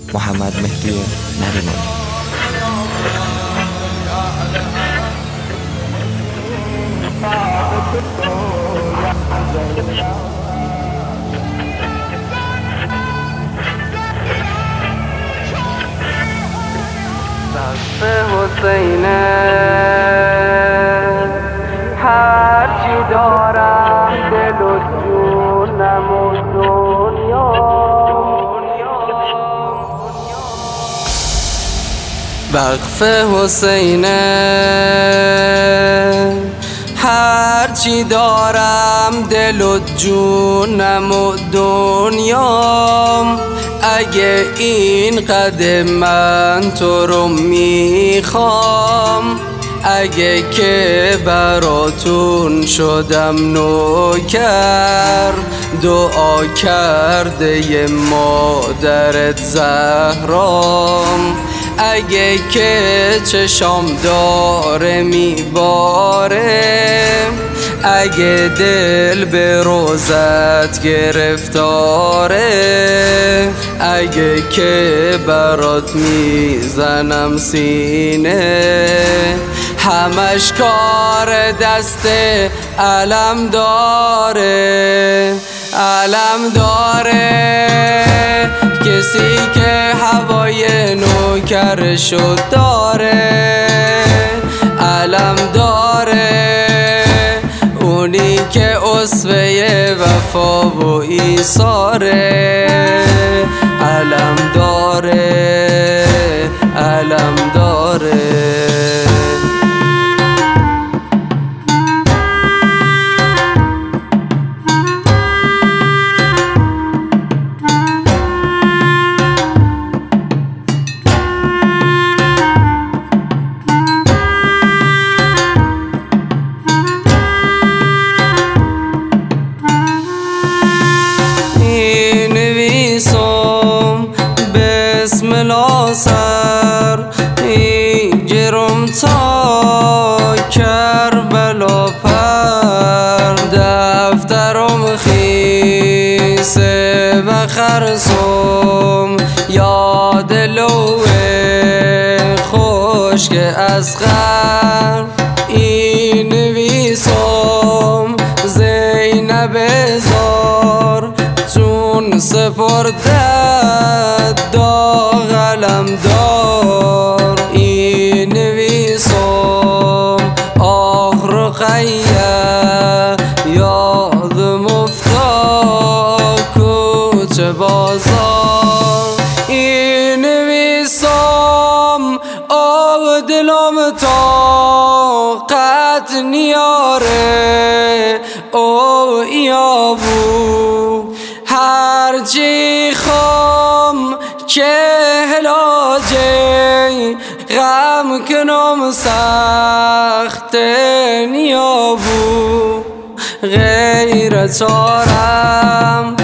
محمد مهدی نریمانی. دست حسینه هرچی دارم دل و جونم و دنیا. وقف حسینه هرچی دارم دل و جونم و دنیام. اگه این قدر من تو رو میخوام، اگه که براتون شدم نوکر، دعا کرده ی مادرت زهرام. اگه که چشام داره میباره، اگه دل به روزت گرفتاره، اگه که برات میزنم سینه، همش کار دست علم داره، علم داره. کسی که هوای نوکرشو داره علم داره، اونی که اسوه وفا و ایثاره علم داره، علم داره. بسم الاسر ایجرم تا کربلا پر، دفترم خیسه و خرسم یاد لوه خشک اصغر. این نویسم زینب زار چون سپردت داغ علم دار. این نویسم آخ رقیه یادم افتاد کوچه بازار. این نویسم آب دلم طاقت نیاره او یابو، هرچی خوام که علاجه غم کنم سخت نیابو. غیر چارم